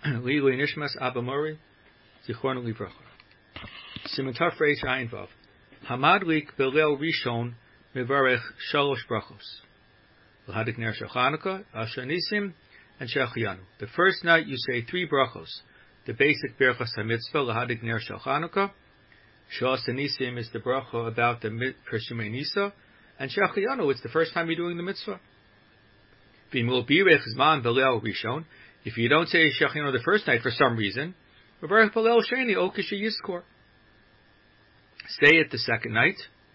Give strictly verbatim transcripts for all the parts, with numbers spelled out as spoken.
Lilu Nishmas Abba Mori, Zichron Livracha. Simataf Reish Ayin Vav. Hamadlik Belel Rishon Mevarech Shalosh Brachos. L'hadik Ner Shachanukah, Asher Nisim, and Shechianu. The first night you say three brachos. The basic Birchas HaMitzvah, L'hadik Ner Shachanukah. Shas Nisim is the bracha about the Pershumei Nisa, and Shechianu, it's the first time you're doing the mitzvah. V'imul Birech Zman Belel Rishon. If you don't say Shechianu the first night for some reason, Mevarech Belel Sheni Okish Yizkor. Stay it the second night.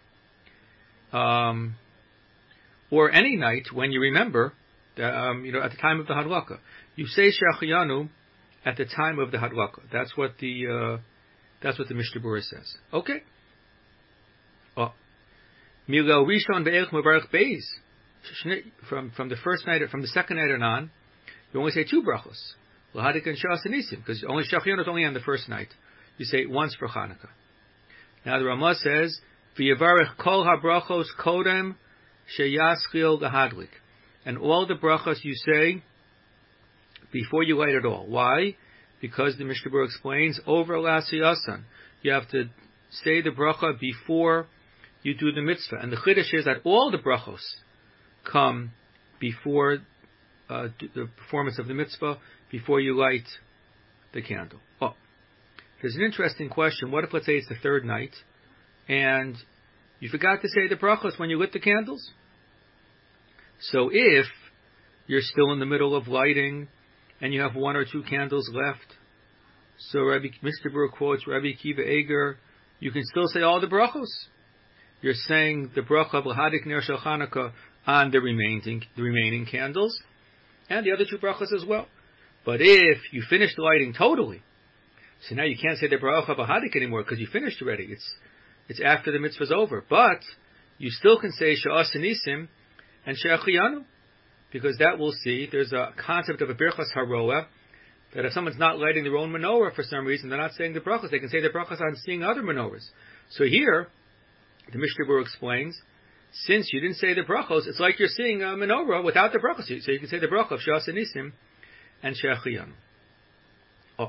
Um... Or any night when you remember, um, you know, at the time of the Hadlaka. You say Shechianu at the time of the Hadlaka. That's what the uh, that's what the Mishnah Berurah says. Okay. Oh. Milel Rishon Be'ech Mevarech Beis. From from the first night, from the second night on, you only say two brachos. L'hadik and Shas Nisim, because only Shechianu is only on the first night. You say it once for Chanukah. Now the Ramah says, V'yevarech kol habrachos kodem Sheyaschil Gahadlik, and all the brachas you say before you light it all. Why? Because the Mishnah Berurah explains over Lasiyasan, you have to say the bracha before you do the mitzvah. And the chiddush is that all the brachos come before uh, the performance of the mitzvah, before you light the candle. Oh, there's an interesting question. What if, let's say, it's the third night, and you forgot to say the brachos when you lit the candles? So if you're still in the middle of lighting and you have one or two candles left, so Rabbi Mister Berurah quotes Rabbi Akiva Eger, you can still say all the brachos. You're saying the bracha of L'hadik Ner Shel Chanukah on the remaining the remaining candles and the other two brachos as well. But if you finished lighting totally, so now you can't say the bracha of L'hadik anymore because you finished already. It's It's after the mitzvah's over. But you still can say Sha'as Nisim and Shechianu, because that we'll see. There's a concept of a Birchas Haroah, that if someone's not lighting their own menorah for some reason, they're not saying the brachas, they can say the brachas on seeing other menorahs. So here, the Mishnah Berurah explains, since you didn't say the brachos, it's like you're seeing a menorah without the brachos. So you can say the bracha of Sha'as Nisim and Shechianu. Oh.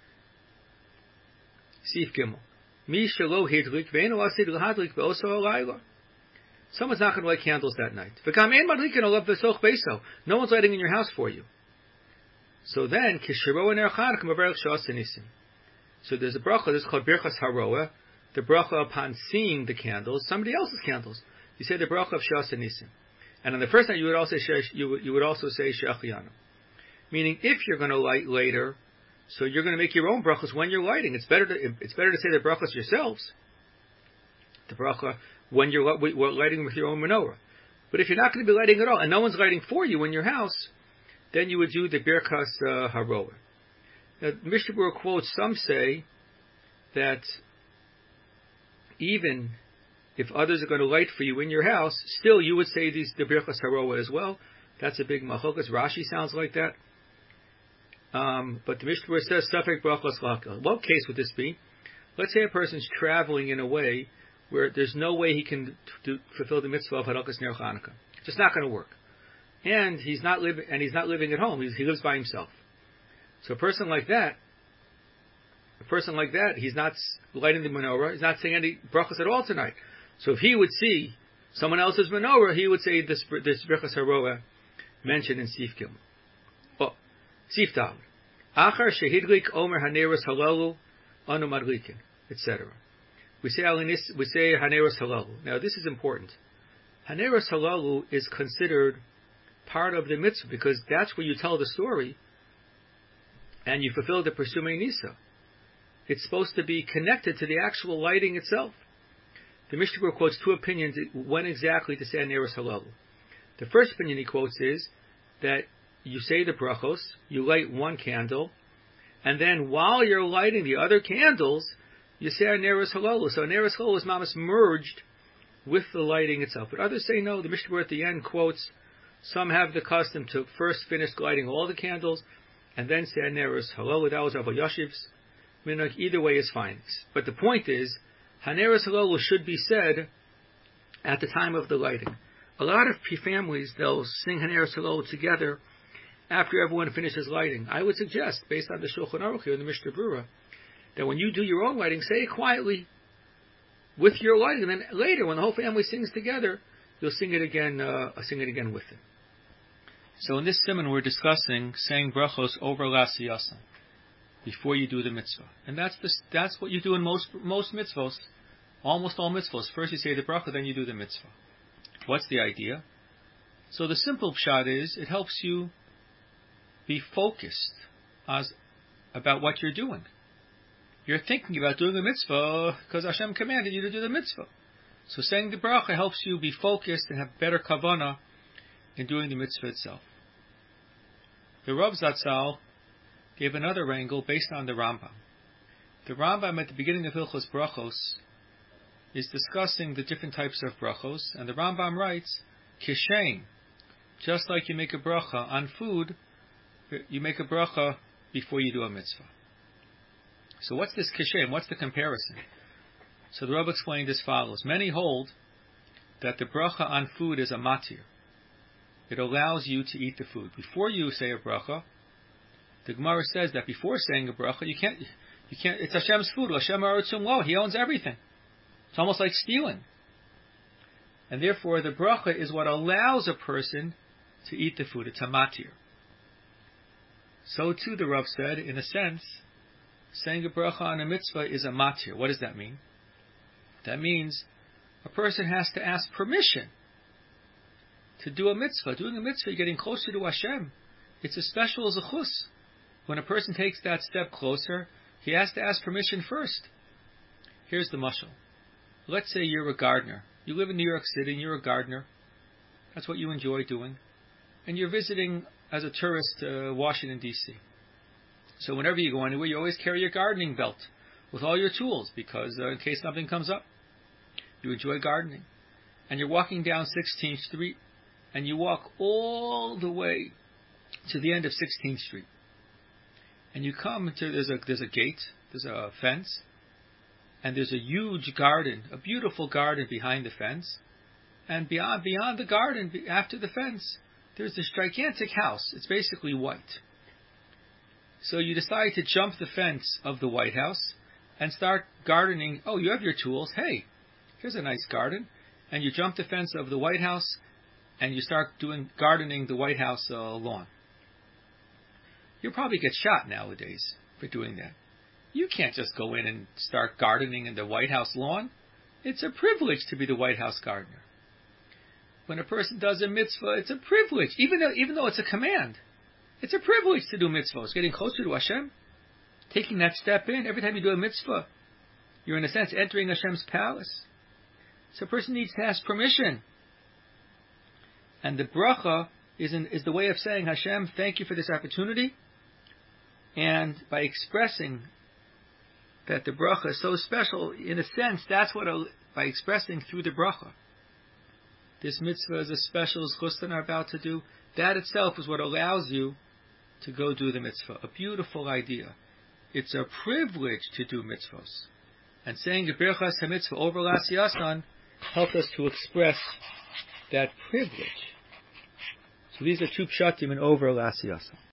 Sif Gimel. Someone's not going to light candles that night. No one's lighting in your house for you. So then, so there's a bracha, this is called Birchas Haroah, the bracha upon seeing the candles, somebody else's candles. You say the bracha of Shas Nisim. And on the first night, you would also say, you would, you would also say Shechianu. Meaning, if you're going to light later, so you're going to make your own brachos when you're lighting. It's better to it's better to say the brachos yourselves. The bracha when you're lighting with your own menorah. But if you're not going to be lighting at all, and no one's lighting for you in your house, then you would do the Birchas uh, Haroah. Now, Mishnah Berurah quotes, some say that even if others are going to light for you in your house, still you would say these the Birchas Haroah as well. That's a big machokas. Rashi sounds like that. Um, but the Mishnah Berurah says, Safek brachos laka. What case would this be? Let's say a person's traveling in a way where there's no way he can do, fulfill the mitzvah of Halakas Ner Chanukah. It's just not going to work. And he's not living, and he's not living at home. He's, he lives by himself. So a person like that, a person like that, he's not lighting the menorah. He's not saying any brachos at all tonight. So if he would see someone else's menorah, he would say this this Birchas Haroah mentioned in Sif Gimel. Oh, Sif Dal. Achar shehidlik omer haneros halalu anu madlikin, et cetera. We say we say haneros halalu. Now this is important. Haneros halalu is considered part of the mitzvah because that's where you tell the story and you fulfill the Persumei Nisa. It's supposed to be connected to the actual lighting itself. The Mishnah Berurah quotes two opinions when exactly to say haneros halalu. The first opinion he quotes is that you say the brachos, you light one candle, and then while you're lighting the other candles, you say haneros halalu. So haneros halalu is mamas merged with the lighting itself. But others say no. The Mishnah Berurah at the end quotes, some have the custom to first finish lighting all the candles, and then say haneros halalu. That was Rabbi Yashiv's minhag. Either way is fine. But the point is, haneros halalu should be said at the time of the lighting. A lot of families, they'll sing haneros halalu together after everyone finishes lighting. I would suggest, based on the Shulchan Aruch here in the Mishnah Berurah, that when you do your own lighting, say it quietly with your lighting, and then later, when the whole family sings together, you'll sing it again. Uh, sing it again with them. So in this simon, we're discussing saying brachos over l'asiyasan before you do the mitzvah, and that's the, that's what you do in most most mitzvos, almost all mitzvos. First you say the bracha, then you do the mitzvah. What's the idea? So the simple pshat is it helps you be focused as about what you're doing. You're thinking about doing the mitzvah because Hashem commanded you to do the mitzvah. So saying the bracha helps you be focused and have better kavanah in doing the mitzvah itself. The Rav Zatzal gave another angle based on the Rambam. The Rambam at the beginning of Hilchos Brachos is discussing the different types of brachos, and the Rambam writes, Kishem, just like you make a bracha on food, you make a bracha before you do a mitzvah. So what's this kishem? What's the comparison? So the Rebbe explained as follows. Many hold that the bracha on food is a matir. It allows you to eat the food. Before you say a bracha, the Gemara says that before saying a bracha, you can't, you can't, it's Hashem's food. Hashem ha'aretzum lo. He owns everything. It's almost like stealing. And therefore the bracha is what allows a person to eat the food. It's a matir. So too the Rav said, in a sense, saying a bracha on a mitzvah is a matir. What does that mean? That means a person has to ask permission to do a mitzvah. Doing a mitzvah, you're getting closer to Hashem. It's a special zechus. When a person takes that step closer, he has to ask permission first. Here's the mashal. Let's say you're a gardener. You live in New York City and you're a gardener. That's what you enjoy doing. And you're visiting as a tourist uh, Washington, D C So whenever you go anywhere, you always carry your gardening belt with all your tools because uh, in case something comes up. You enjoy gardening. And you're walking down sixteenth Street and you walk all the way to the end of sixteenth Street. And you come to, there's a, there's a gate, there's a fence, and there's a huge garden, a beautiful garden behind the fence. And beyond, beyond the garden, after the fence, there's this gigantic house. It's basically white. So you decide to jump the fence of the White House and start gardening. Oh, you have your tools. Hey, here's a nice garden. And you jump the fence of the White House and you start doing gardening the White House uh, lawn. You'll probably get shot nowadays for doing that. You can't just go in and start gardening in the White House lawn. It's a privilege to be the White House gardener. When a person does a mitzvah, it's a privilege, even though, even though it's a command. It's a privilege to do mitzvahs, getting closer to Hashem, taking that step in. Every time you do a mitzvah, you're in a sense entering Hashem's palace. So a person needs to ask permission. And the bracha is, an, is the way of saying, Hashem, thank you for this opportunity. And by expressing that the bracha is so special, in a sense, that's what, a, by expressing through the bracha, this mitzvah is a special zchus that I'm about to do. That itself is what allows you to go do the mitzvah. A beautiful idea. It's a privilege to do mitzvahs. And saying the birchas ha-mitzvah over l'asiyasan helps us to express that privilege. So these are two pshatim in over l'asiyasan.